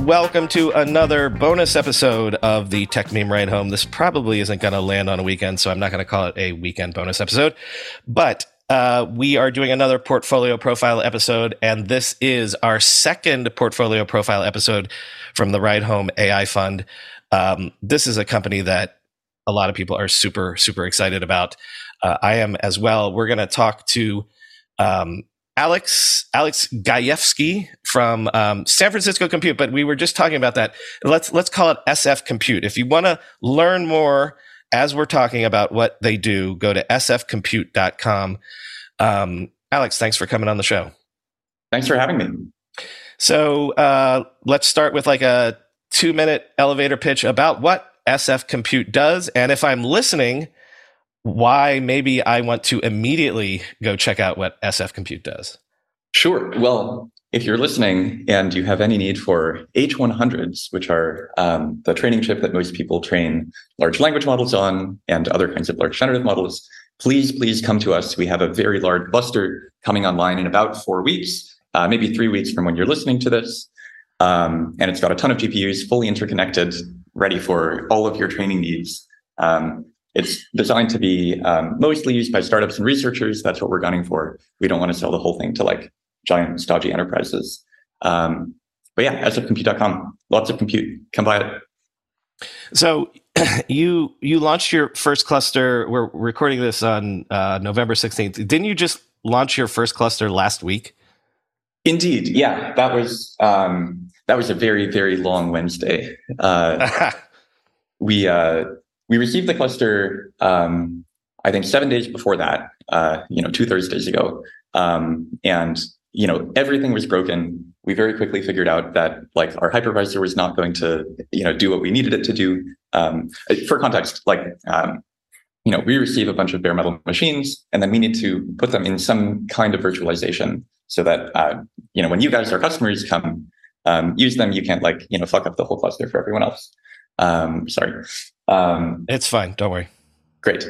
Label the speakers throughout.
Speaker 1: welcome to another bonus episode of the Tech Meme Ride Home. This probably isn't going to land on a weekend, so I'm not going to call it a weekend bonus episode. But we are doing another portfolio profile episode, and this is our second portfolio profile episode from the Ride Home AI Fund. This is a company that a lot of people are super, super excited about. I am as well. We're going to talk to Alex Gajewski from San Francisco Compute, but we were just talking about that. Let's call it SF Compute. If you want to learn more as we're talking about what they do, go to sfcompute.com. Alex, thanks for coming on the show.
Speaker 2: Thanks for having me.
Speaker 1: So let's start with like a 2-minute elevator pitch about what SF Compute does, and if I'm listening, why maybe I want to immediately go check out what SF Compute does.
Speaker 2: Sure. Well, if you're listening and you have any need for H100s, which are the training chip that most people train large language models on and other kinds of large generative models, please come to us. We have a very large cluster coming online in about 4 weeks, maybe 3 weeks from when you're listening to this. And it's got a ton of GPUs, fully interconnected, ready for all of your training needs. It's designed to be mostly used by startups and researchers. That's what we're gunning for. We don't want to sell the whole thing to like giant, stodgy enterprises. But yeah, sfcompute.com. Lots of compute. Come buy it.
Speaker 1: So you launched your first cluster. We're recording this on November 16th. Didn't you just launch your first cluster last week?
Speaker 2: Indeed. Yeah, that was a very, very long Wednesday. We received the cluster, I think 7 days before that, 2 Thursdays ago. And, everything was broken. We very quickly figured out that like our hypervisor was not going to, do what we needed it to do. For context, we receive a bunch of bare metal machines, and then we need to put them in some kind of virtualization so that, when you guys, our customers, come use them, you can't fuck up the whole cluster for everyone else. Sorry.
Speaker 1: It's fine. Don't worry.
Speaker 2: Great.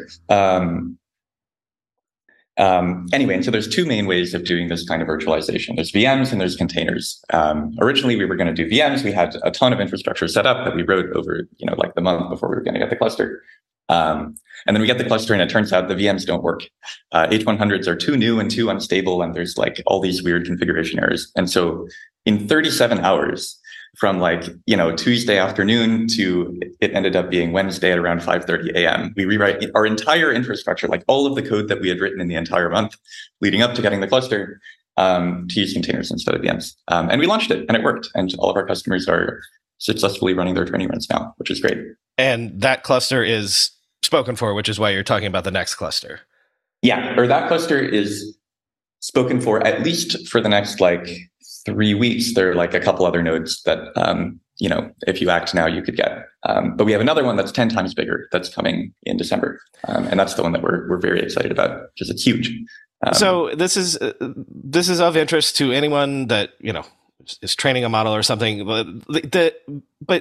Speaker 2: Anyway, and so there's two main ways of doing this kind of virtualization. There's VMs and there's containers. Originally, we were going to do VMs. We had a ton of infrastructure set up that we wrote over, the month before we were going to get the cluster. And then we get the cluster and it turns out the VMs don't work. H100s are too new and too unstable. And there's all these weird configuration errors. And so in 37 hours, from Tuesday afternoon to it ended up being Wednesday at around 5:30 a.m. We rewrite our entire infrastructure, all of the code that we had written in the entire month leading up to getting the cluster, to use containers instead of VMs. And we launched it and it worked. And all of our customers are successfully running their training runs now, which is great.
Speaker 1: And that cluster is spoken for, which is why you're talking about the next cluster.
Speaker 2: Yeah, or that cluster is spoken for at least for the next 3 weeks. There are a couple other nodes that, if you act now, you could get. But we have another one that's 10 times bigger that's coming in December. And that's the one that we're very excited about because it's huge.
Speaker 1: So this is of interest to anyone that, is training a model or something. But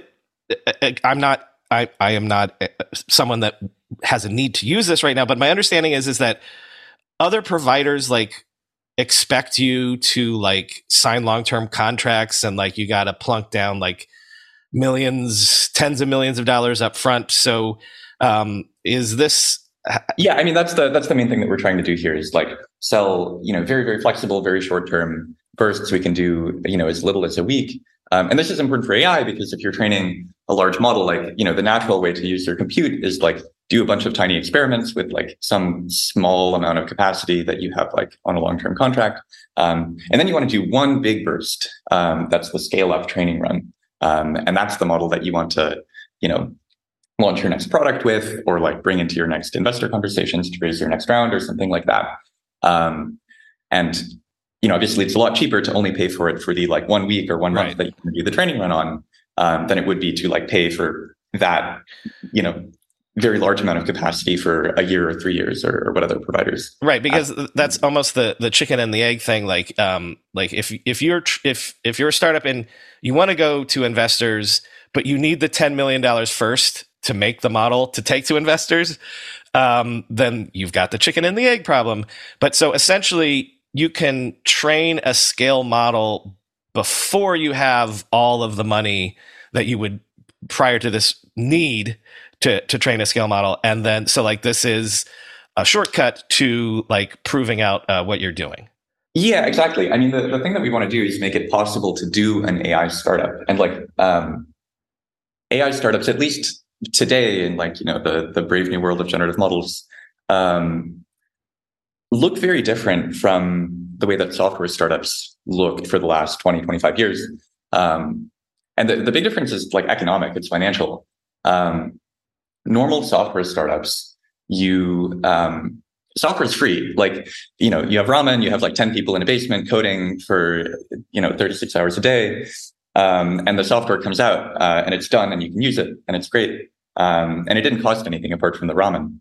Speaker 1: I am not someone that has a need to use this right now. But my understanding is that other providers expect you to sign long-term contracts and you got to plunk down millions, tens of millions of dollars up front. So is this?
Speaker 2: Yeah, I mean, that's the main thing that we're trying to do here is sell, very, very flexible, very short-term bursts. We can do, as little as a week. And this is important for AI because if you're training a large model, the natural way to use your compute is do a bunch of tiny experiments with some small amount of capacity that you have on a long-term contract. And then you want to do one big burst. That's the scale up training run. And that's the model that you want to, launch your next product with, or bring into your next investor conversations to raise your next round or something like that. And obviously it's a lot cheaper to only pay for it for the 1 week or 1 month that you can do the training run on, than it would be to pay for that, very large amount of capacity for a year or 3 years or what other providers.
Speaker 1: Right. Because that's almost the chicken and the egg thing. If you're a startup and you want to go to investors, but you need the $10 million first to make the model to take to investors, then you've got the chicken and the egg problem. But so essentially you can train a scale model before you have all of the money that you would prior to this need to train a scale model. And then, so like, this is a shortcut to like proving out what you're doing.
Speaker 2: Yeah, exactly. I mean, the thing that we want to do is make it possible to do an AI startup. And like AI startups, at least today in like, the brave new world of generative models, look very different from the way that software startups looked for the last 20, 25 years. And the big difference is like economic, it's financial. Normal software startups, software is free. Like, you have Ramen, you have like 10 people in a basement coding for, 36 hours a day. And the software comes out and it's done and you can use it and it's great. And it didn't cost anything apart from the Ramen.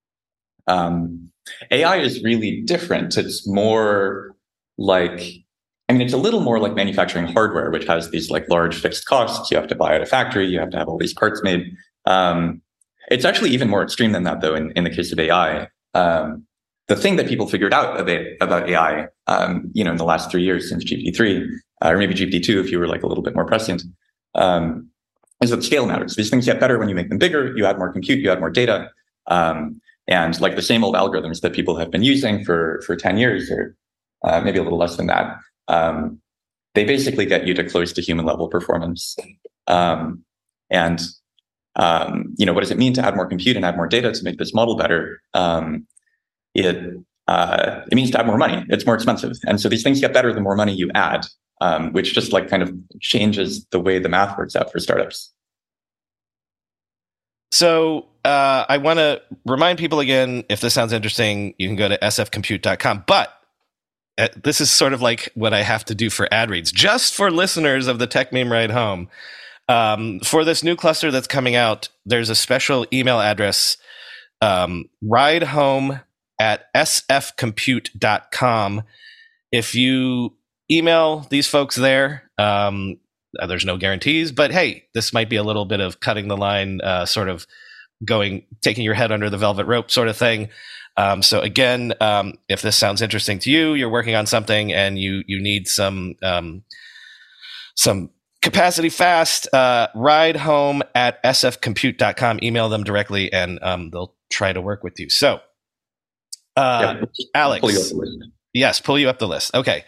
Speaker 2: AI is really different. It's more like, it's a little more like manufacturing hardware, which has these like large fixed costs. You have to buy at a factory. You have to have all these parts made. It's actually even more extreme than that, though, in the case of AI. The thing that people figured out about AI, in the last 3 years since GPT-3, or maybe GPT-2, if you were like a little bit more prescient, is that scale matters. These things get better when you make them bigger. You add more compute, you add more data. And like the same old algorithms that people have been using for 10 years or maybe a little less than that, they basically get you to close to human level performance. And what does it mean to add more compute and add more data to make this model better? It means to add more money. It's more expensive. And so these things get better the more money you add, which just like kind of changes the way the math works out for startups.
Speaker 1: So I want to remind people again, if this sounds interesting, you can go to sfcompute.com. But this is sort of like what I have to do for ad reads, just for listeners of the Tech Meme Ride Home. For this new cluster that's coming out, there's a special email address, ridehome@sfcompute.com. If you email these folks there, there's no guarantees, but hey, this might be a little bit of cutting the line, sort of taking your head under the velvet rope sort of thing. So again, if this sounds interesting to you, you're working on something and you need some capacity fast, ridehome@sfcompute.com. Email them directly and they'll try to work with you. So, Alex,
Speaker 2: pull you up the list.
Speaker 1: Yes, pull you up the list. Okay.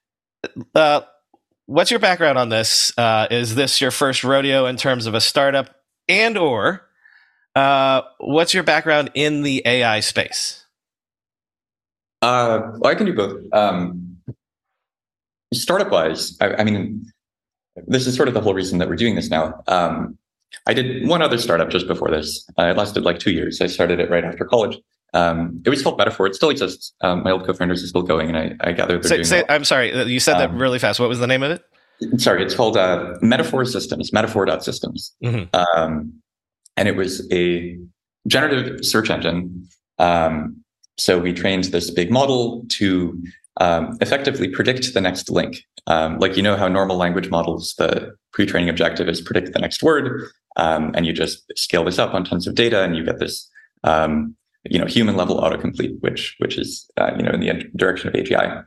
Speaker 1: What's your background on this? Is this your first rodeo in terms of a startup, and or what's your background in the AI space?
Speaker 2: Well, I can do both. Startup wise, I mean, this is sort of the whole reason that we're doing this now. I did one other startup just before this. It lasted like 2 years. I started it right after college. It was called Metaphor. It still exists. My old co-founders are still going, and I gather they're doing well.
Speaker 1: I'm sorry, you said that really fast. What was the name of it?
Speaker 2: Sorry, it's called Metaphor Systems, metaphor.systems. Mm-hmm. And it was a generative search engine. So we trained this big model to effectively predict the next link. Like, how normal language models, the pre-training objective is predict the next word. And you just scale this up on tons of data and you get this, human level autocomplete, which is, in the direction of AGI.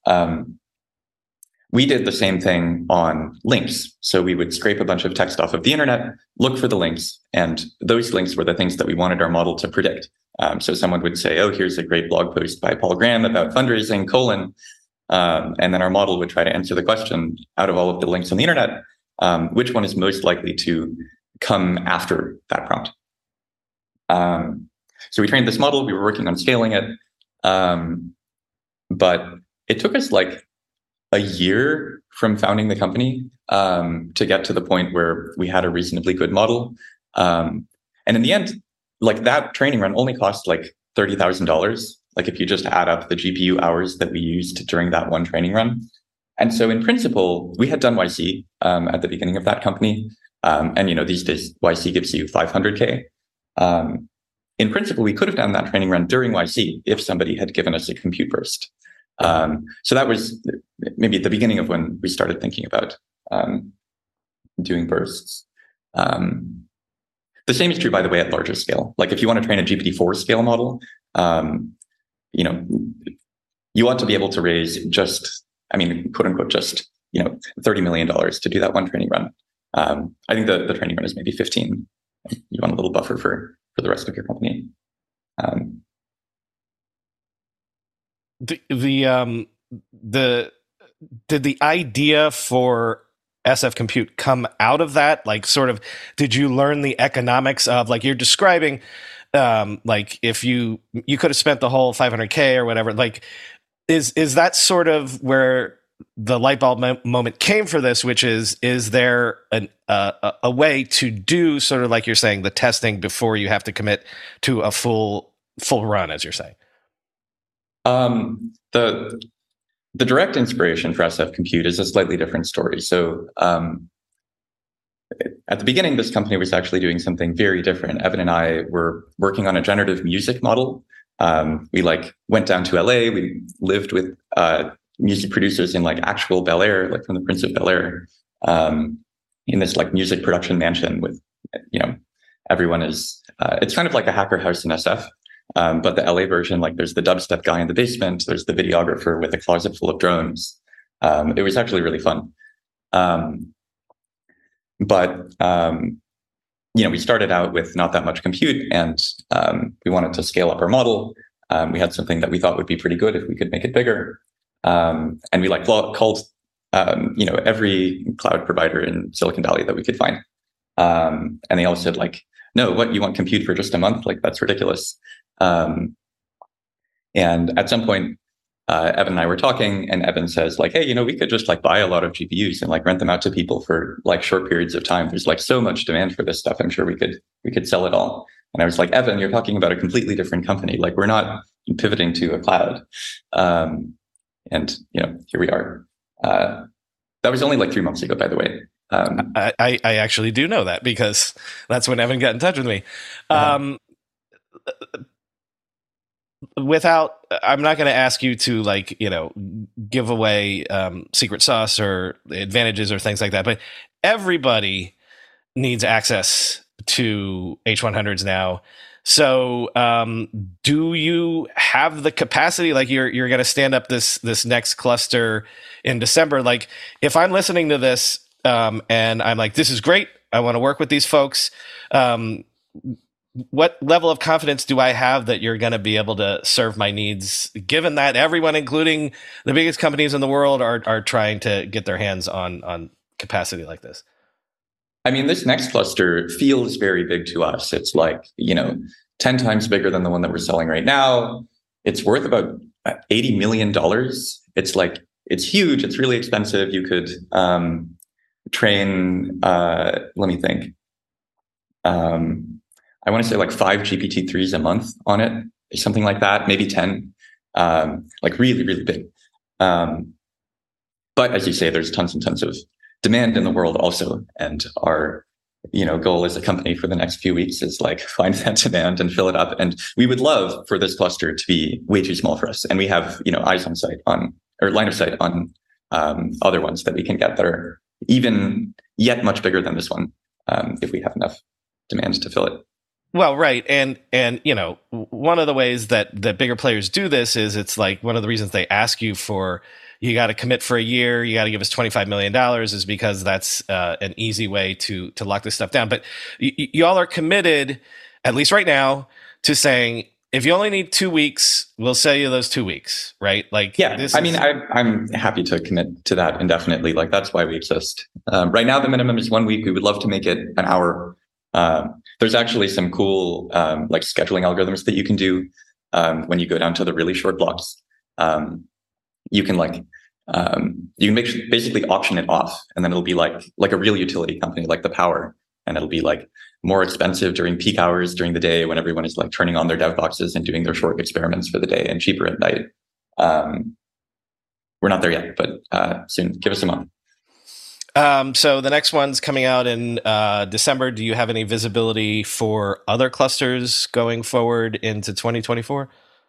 Speaker 2: We did the same thing on links. So we would scrape a bunch of text off of the internet, look for the links, and those links were the things that we wanted our model to predict. So someone would say, oh, here's a great blog post by Paul Graham about fundraising, and then our model would try to answer the question out of all of the links on the internet, which one is most likely to come after that prompt. So we trained this model. We were working on scaling it. But it took us like a year from founding the company to get to the point where we had a reasonably good model. And in the end, like that training run only cost like $30,000. Like if you just add up the GPU hours that we used during that one training run. And so in principle, we had done YC at the beginning of that company. And these days YC gives you 500K. In principle, we could have done that training run during YC if somebody had given us a compute burst. So that was maybe at the beginning of when we started thinking about doing bursts. The same is true, by the way, at larger scale. Like if you want to train a GPT-4 scale model, you want to be able to raise quote unquote, just $30 million to do that one training run. I think the training run is maybe 15. You want a little buffer for the rest of your company.
Speaker 1: Did the idea for SF Compute come out of that? Like, sort of, did you learn the economics of, like you're describing, like if you could have spent the whole 500K or whatever, like, is that sort of where the light bulb moment came for this, which is there a way to do sort of, like you're saying, the testing before you have to commit to a full run, as you're saying?
Speaker 2: The direct inspiration for SF Compute is a slightly different story. So at the beginning, this company was actually doing something very different. Evan and I were working on a generative music model. We went down to LA. We lived with music producers in actual Bel Air, like from the Prince of Bel Air, in this music production mansion with, everyone is, it's kind of like a hacker house in SF. But the LA version, there's the dubstep guy in the basement, there's the videographer with a closet full of drones. It was actually really fun. But we started out with not that much compute, and we wanted to scale up our model. We had something that we thought would be pretty good if we could make it bigger. And we called every cloud provider in Silicon Valley that we could find. And they all said no, what, you want compute for just a month? That's ridiculous. And at some point, Evan and I were talking, and Evan says hey, we could just buy a lot of GPUs and rent them out to people for short periods of time. There's so much demand for this stuff. I'm sure we could sell it all. And I was like, Evan, you're talking about a completely different company. We're not pivoting to a cloud. And here we are. That was only 3 months ago, by the way.
Speaker 1: I actually do know that, because that's when Evan got in touch with me. I'm not going to ask you to give away secret sauce or advantages or things like that, but everybody needs access to H100s now. So do you have the capacity? You're going to stand up this next cluster in December. If I'm listening to this and I'm this is great, I want to work with these folks, what level of confidence do I have that you're going to be able to serve my needs, given that everyone, including the biggest companies in the world, are trying to get their hands on capacity like this?
Speaker 2: I mean, this next cluster feels very big to us. It's 10 times bigger than the one that we're selling right now. It's worth about $80 million. It's huge. It's really expensive. You could train, let me think. I want to say 5 GPT-3s a month on it, something like that, maybe 10, really, really big. But as you say, there's tons and tons of demand in the world also. And our, goal as a company for the next few weeks is find that demand and fill it up. And we would love for this cluster to be way too small for us. And we have, eyes on sight on, or line of sight on other ones that we can get that are even yet much bigger than this one, if we have enough demand to fill it.
Speaker 1: Well, right. And one of the ways that bigger players do this is it's one of the reasons they ask you for, you got to commit for a year, you got to give us $25 million, is because that's an easy way to lock this stuff down. But y'all are committed, at least right now, to saying, if you only need 2 weeks, we'll sell you those 2 weeks, right?
Speaker 2: Yeah, I'm happy to commit to that indefinitely. That's why we exist. Right now, the minimum is 1 week. We would love to make it an hour. There's actually some cool scheduling algorithms that you can do when you go down to the really short blocks. You can basically auction it off, and then it'll be like a real utility company, like the power, and it'll be more expensive during peak hours during the day when everyone is turning on their dev boxes and doing their short experiments for the day, and cheaper at night. We're not there yet, but soon. Give us a month.
Speaker 1: So the next one's coming out in December. Do you have any visibility for other clusters going forward into 2024?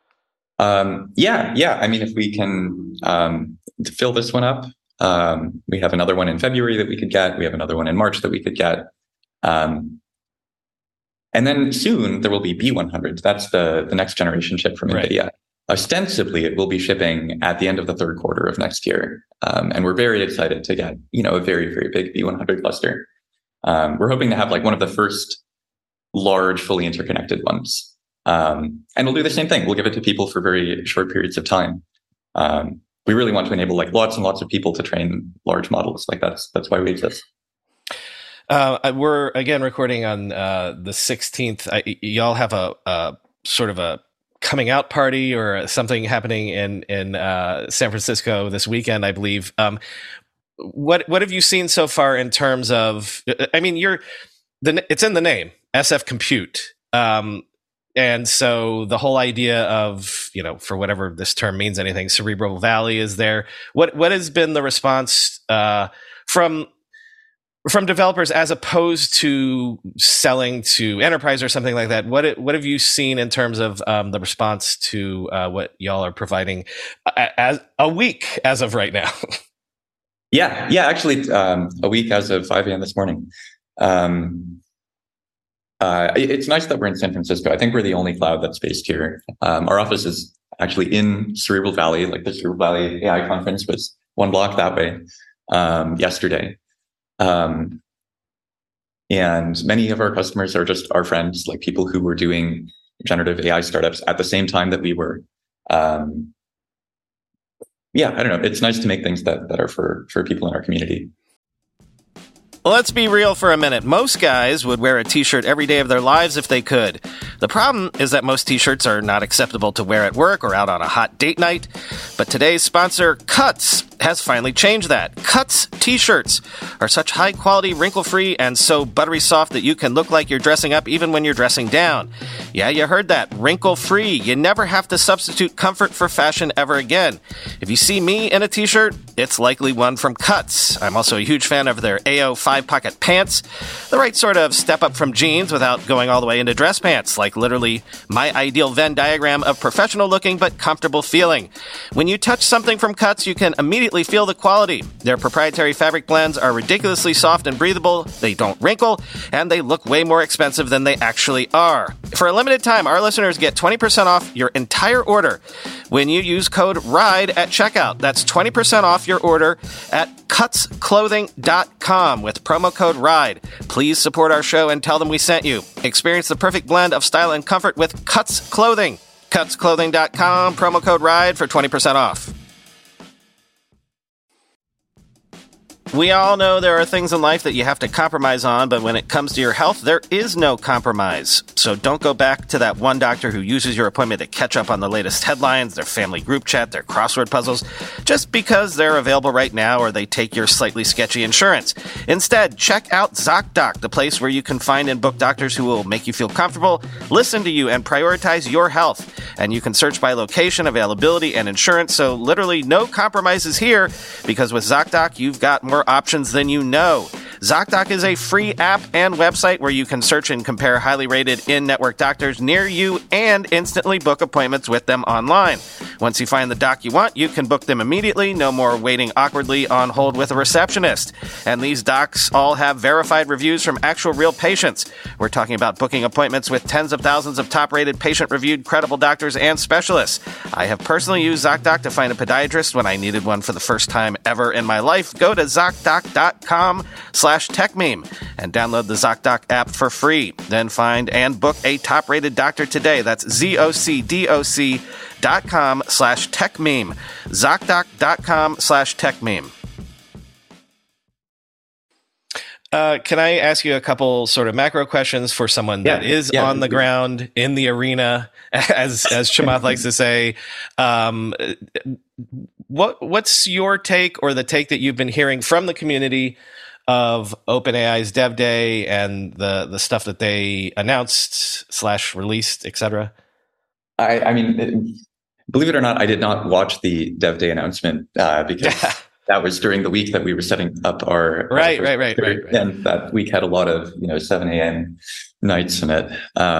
Speaker 2: Yeah. I mean, if we can fill this one up, we have another one in February that we could get. We have another one in March that we could get. And then soon there will be B100. That's the next generation chip from NVIDIA. ostensibly it will be shipping at the end of the third quarter of next year. And we're very excited to get, a very, very big V100 cluster. We're hoping to have like one of the first large, fully interconnected ones. And we'll do the same thing. We'll give it to people for very short periods of time. We really want to enable like lots and lots of people to train large models. Like that's why we exist.
Speaker 1: We're again recording on the 16th. Y'all have a sort of a coming out party or something happening in San Francisco this weekend, I believe. What have you seen so far in terms of? I mean, it's in the name, SF Compute. And so the whole idea of, for whatever this term means, anything, Cerebral Valley is there. What has been the response from developers as opposed to selling to enterprise or something like that? What have you seen in terms of the response to what y'all are providing as a week as of right now?
Speaker 2: Yeah. Actually, a week as of 5 a.m. this morning. It's nice that we're in San Francisco. I think we're the only cloud that's based here. Our office is actually in Cerebral Valley. Like the Cerebral Valley AI conference was one block that way yesterday. And many of our customers are just our friends, like people who were doing generative AI startups at the same time that we were. I don't know. It's nice to make things that are for people in our community.
Speaker 1: Let's be real for a minute. Most guys would wear a t-shirt every day of their lives if they could. The problem is that most t-shirts are not acceptable to wear at work or out on a hot date night. But today's sponsor, Cuts, has finally changed that. Cuts t-shirts are such high-quality, wrinkle-free, and so buttery soft that you can look like you're dressing up even when you're dressing down. Yeah, you heard that. Wrinkle-free. You never have to substitute comfort for fashion ever again. If you see me in a t-shirt, it's likely one from Cuts. I'm also a huge fan of their AO 5-pocket pants. The right sort of step up from jeans without going all the way into dress pants, like literally my ideal Venn diagram of professional looking but comfortable feeling. When you touch something from Cuts, you can immediately feel the quality. Their proprietary fabric blends are ridiculously soft and breathable, they don't wrinkle, and they look way more expensive than they actually are. For a limited time, our listeners get 20% off your entire order when you use code RIDE at checkout. That's 20% off your order at cutsclothing.com with promo code RIDE. Please support our show and tell them we sent you. Experience the perfect blend of style and comfort with Cuts Clothing. Cutsclothing.com, promo code RIDE for 20% off. We all know there are things in life that you have to compromise on, but when it comes to your health, there is no compromise. So don't go back to that one doctor who uses your appointment to catch up on the latest headlines, their family group chat, their crossword puzzles, just because they're available right now or they take your slightly sketchy insurance. Instead, check out ZocDoc, the place where you can find and book doctors who will make you feel comfortable, listen to you, and prioritize your health. And you can search by location, availability, and insurance, so literally no compromises here, because with ZocDoc, you've got more options than you know. ZocDoc is a free app and website where you can search and compare highly rated in-network doctors near you and instantly book appointments with them online. Once you find the doc you want, you can book them immediately, no more waiting awkwardly on hold with a receptionist. And these docs all have verified reviews from actual real patients. We're talking about booking appointments with tens of thousands of top-rated, patient-reviewed, credible doctors and specialists. I have personally used ZocDoc to find a podiatrist when I needed one for the first time ever in my life. Go to ZocDoc.com/TechMeme and download the ZocDoc app for free. Then find and book a top-rated doctor today. That's ZocDoc.com/TechMeme. ZocDoc.com/TechMeme. Can I ask you a couple sort of macro questions for someone that is on the ground in the arena, as Chamath likes to say? What's your take or the take that you've been hearing from the community of OpenAI's Dev Day and the stuff that they announced / released, etc.?
Speaker 2: I mean, believe it or not, I did not watch the Dev Day announcement because that was during the week that we were setting up our
Speaker 1: right.
Speaker 2: And that week had a lot of 7 a.m. nights in it.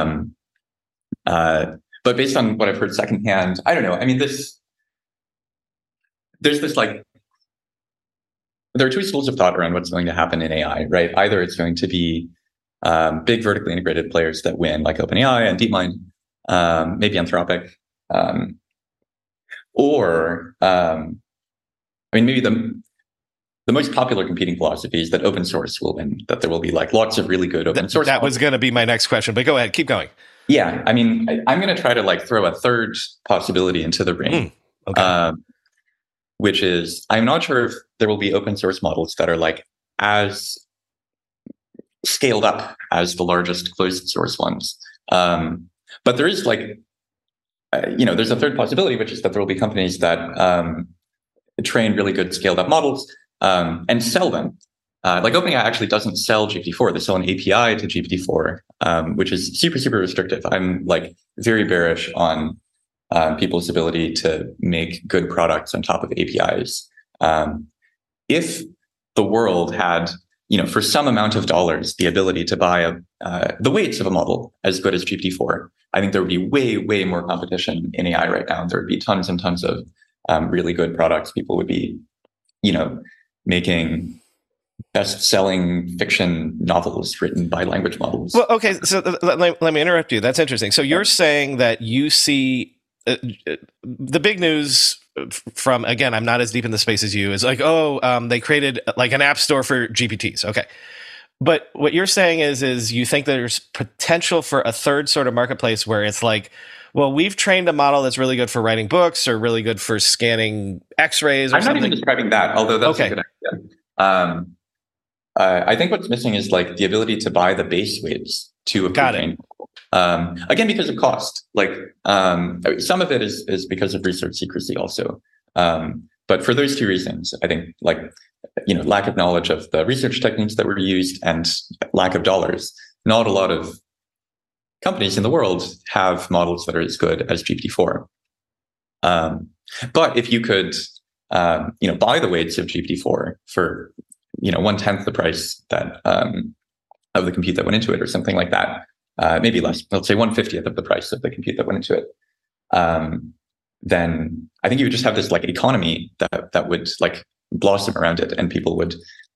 Speaker 2: But based on what I've heard secondhand, I don't know. I mean, there's this like, there are two schools of thought around what's going to happen in AI, right? Either it's going to be big vertically integrated players that win, like OpenAI and DeepMind, maybe Anthropic, Or, I mean, maybe the most popular competing philosophy is that open source will win, that there will be like lots of really good open source.
Speaker 1: That was going to be my next question, but go ahead, keep going.
Speaker 2: Yeah, I mean, I'm going to try to like throw a third possibility into the ring,
Speaker 1: Okay.
Speaker 2: Which is I'm not sure if there will be open source models that are like as scaled up as the largest closed source ones. But there is like, there's a third possibility, which is that there will be companies that train really good scaled up models and sell them. Like OpenAI actually doesn't sell GPT-4. They sell an API to GPT-4, which is super, super restrictive. I'm like very bearish on people's ability to make good products on top of APIs. If the world had, for some amount of dollars, the ability to buy the weights of a model as good as GPT-4, I think there would be way, way more competition in AI right now. There would be tons and tons of really good products. People would be, making best-selling fiction novels written by language models.
Speaker 1: Well, okay, so let me interrupt you. That's interesting. So you're saying that you see the big news from, again, I'm not as deep in the space as you, is like, they created like an app store for GPTs. Okay. But what you're saying is you think there's potential for a third sort of marketplace where it's like, well, we've trained a model that's really good for writing books or really good for scanning X-rays or
Speaker 2: I'm
Speaker 1: something.
Speaker 2: not even describing that, although that's
Speaker 1: okay.
Speaker 2: a good idea. I think what's missing is like the ability to buy the base weights to a pre-trained model. Again, because of cost. Like some of it is because of research secrecy also. But for those two reasons, I think like, lack of knowledge of the research techniques that were used and lack of dollars, not a lot of companies in the world have models that are as good as GPT-4. But if you could, buy the weights of GPT-4 for, 1/10 the price that of the compute that went into it, or something like that, maybe less. Let's say 1/50th of the price of the compute that went into it. Then I think you would just have this like economy that would like blossom around it, and people would,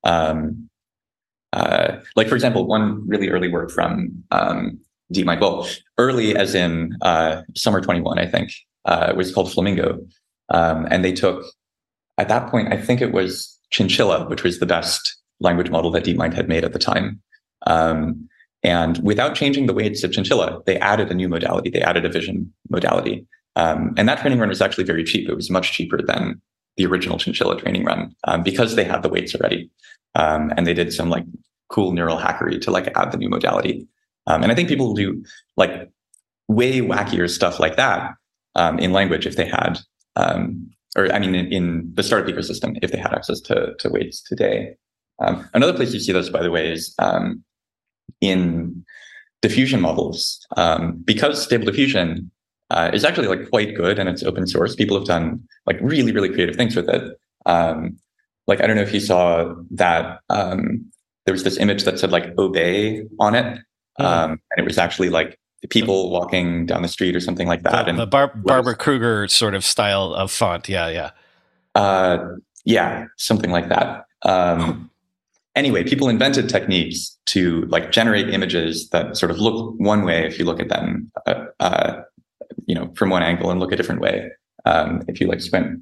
Speaker 2: like for example, one really early work from DeepMind, well, early as in summer 21, I think, was called Flamingo, and they took at that point, I think it was Chinchilla, which was the best language model that DeepMind had made at the time. And without changing the weights of Chinchilla, they added a new modality. They added a vision modality. And that training run was actually very cheap. It was much cheaper than the original Chinchilla training run because they had the weights already. And they did some like cool neural hackery to like add the new modality. And I think people will do like way wackier stuff like that in language if they had, in the startup ecosystem, if they had access to weights today. Another place you see this, by the way, is in diffusion models. Because Stable Diffusion is actually like quite good and it's open source. People have done like really, really creative things with it. Like, I don't know if you saw that there was this image that said like obey on it. And it was actually like people walking down the street or something like that.
Speaker 1: The Barbara Kruger sort of style of font. Yeah.
Speaker 2: Yeah, something like that. Anyway, people invented techniques to like generate images that sort of look one way if you look at them, from one angle, and look a different way if you like squint.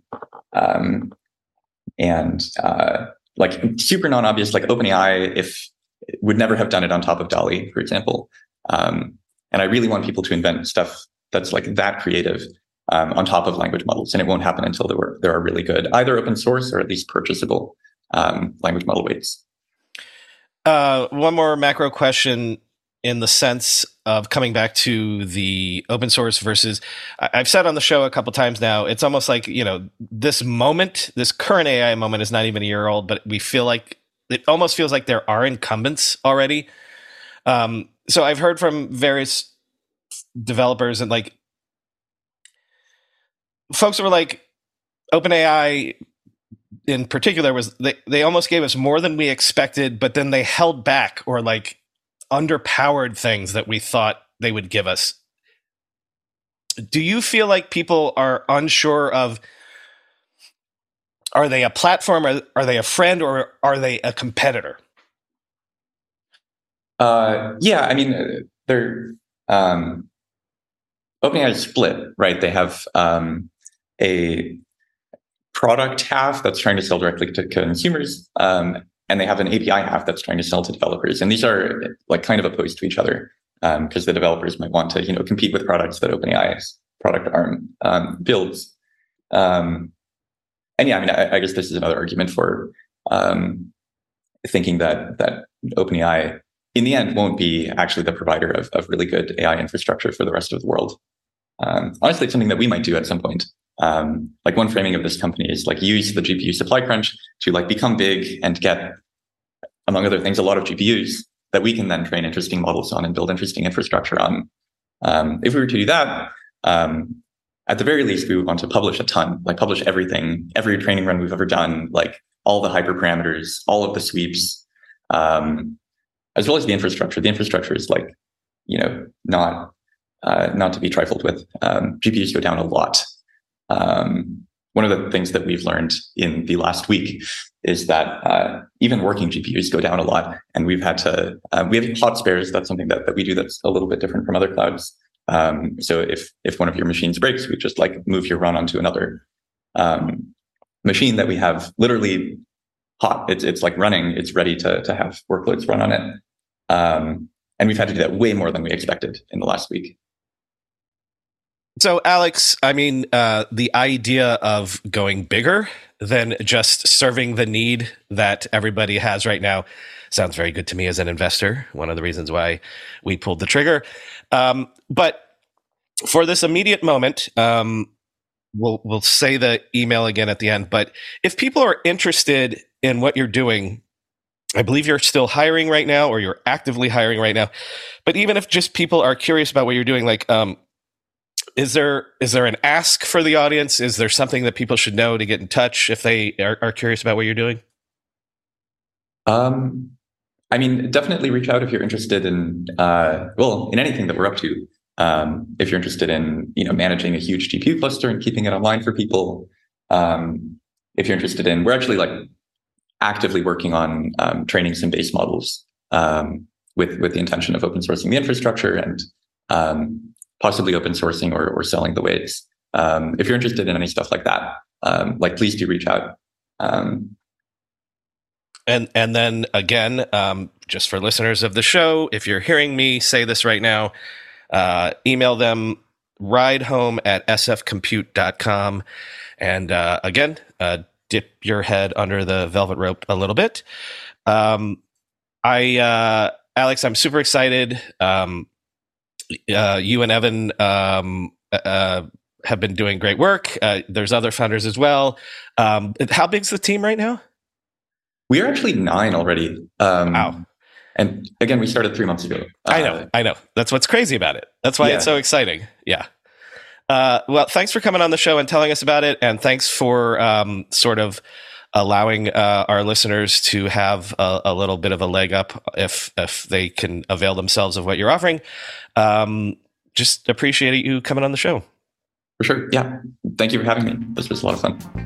Speaker 2: Like super non-obvious, like OpenAI, if would never have done it on top of DALL-E, for example. And I really want people to invent stuff that's like that creative on top of language models, and it won't happen until there are really good, either open source or at least purchasable language model weights.
Speaker 1: One more macro question in the sense of coming back to the open source versus, I've said on the show a couple times now, it's almost like, this current AI moment is not even a year old, but we feel like it almost feels like there are incumbents already. So I've heard from various developers and like folks who were like, OpenAI in particular was they almost gave us more than we expected, but then they held back or like underpowered things that we thought they would give us. Do you feel like people are unsure of, are they a platform, or are they a friend, or are they a competitor?
Speaker 2: Yeah, I mean, they're OpenAI is split, right? They have a product half that's trying to sell directly to consumers, and they have an API half that's trying to sell to developers. And these are like kind of opposed to each other, because the developers might want to, compete with products that OpenAI's product arm builds. And yeah, I mean, I guess this is another argument for thinking that OpenAI in the end won't be actually the provider of really good AI infrastructure for the rest of the world. Honestly, it's something that we might do at some point. Like one framing of this company is like use the GPU supply crunch to like become big and get, among other things, a lot of GPUs that we can then train interesting models on and build interesting infrastructure on. If we were to do that, at the very least, we would want to publish a ton, like publish everything, every training run we've ever done, like all the hyperparameters, all of the sweeps, as well as the infrastructure. The infrastructure is like, not to be trifled with. GPUs go down a lot. One of the things that we've learned in the last week is that even working GPUs go down a lot, and we've had to we have hot spares. That's something that we do that's a little bit different from other clouds. So if one of your machines breaks, we just like move your run onto another machine that we have literally hot. It's like running. It's ready to have workloads run on it. And we've had to do that way more than we expected in the last week.
Speaker 1: So, Alex, I mean, the idea of going bigger than just serving the need that everybody has right now sounds very good to me as an investor. One of the reasons why we pulled the trigger. But for this immediate moment, we'll say the email again at the end. But if people are interested in what you're doing, I believe you're still hiring right now, or you're actively hiring right now. But even if just people are curious about what you're doing, like, is there an ask for the audience? Is there something that people should know to get in touch if they are curious about what you're doing?
Speaker 2: I mean, definitely reach out if you're interested in, in anything that we're up to. If you're interested in, managing a huge GPU cluster and keeping it online for people. If you're interested in, we're actually like actively working on training some base models with the intention of open sourcing the infrastructure and possibly open sourcing or selling the weights. If you're interested in any stuff like that, please do reach out.
Speaker 1: And then again, just for listeners of the show, if you're hearing me say this right now, email them ridehome@sfcompute.com. And again, dip your head under the velvet rope a little bit. Alex, I'm super excited. You and Evan have been doing great work. There's other founders as well. How big's the team right now?
Speaker 2: We are actually 9 already.
Speaker 1: Wow.
Speaker 2: And again, we started 3 months ago.
Speaker 1: I know. That's what's crazy about it. That's why it's so exciting. Yeah. Well, thanks for coming on the show and telling us about it. And thanks for sort of allowing our listeners to have a little bit of a leg up if they can avail themselves of what you're offering. Just appreciate you coming on the show.
Speaker 2: For sure. Yeah. Thank you for having me. This was a lot of fun.